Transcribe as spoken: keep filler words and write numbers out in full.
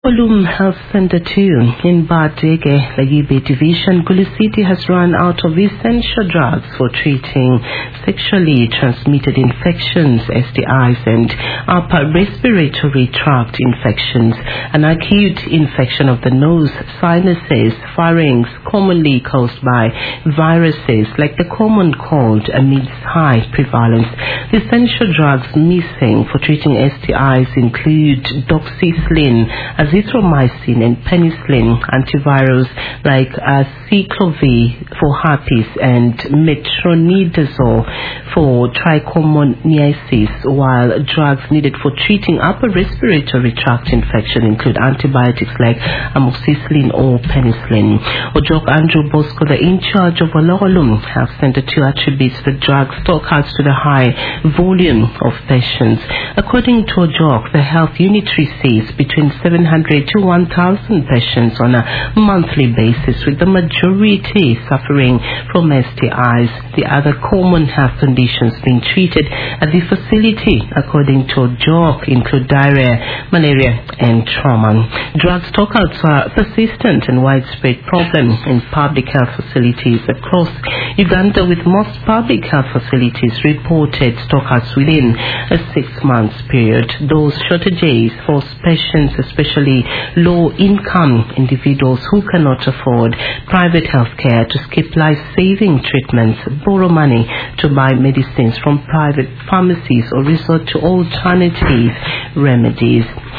Olum Health Center two in Badege, Lagibe Division, Gulu City has run out of essential drugs for treating sexually transmitted infections, S T Is, and upper respiratory tract infections. An acute infection of the nose, sinuses, pharynx, commonly caused by viruses like the common cold, amidst high prevalence. The essential drugs missing for treating S T Is include doxycycline, azithromycin, and penicillin. Antivirals like acyclovir for herpes and metronidazole for trichomoniasis, while drugs needed for treating upper respiratory tract infection include antibiotics like amoxicillin or penicillin. Ojok Andrew Bosco, the in charge of Olum Health Center two, attributes the drug stockouts to the high volume of patients. According to Ojok, the health unit receives between seven hundred to one thousand patients on a monthly basis, with the majority suffering from S T Is. The other common health conditions being treated at the facility, according to Ojok, include diarrhea, malaria, and trauma. Drug stockouts are a persistent and widespread problem in public health facilities across Uganda, with most public health facilities reported stockouts within a six-month period. Those shortages force patients, especially low-income individuals who cannot afford private health care, to skip life-saving treatments, borrow money to buy medicines from private pharmacies, or resort to alternative remedies.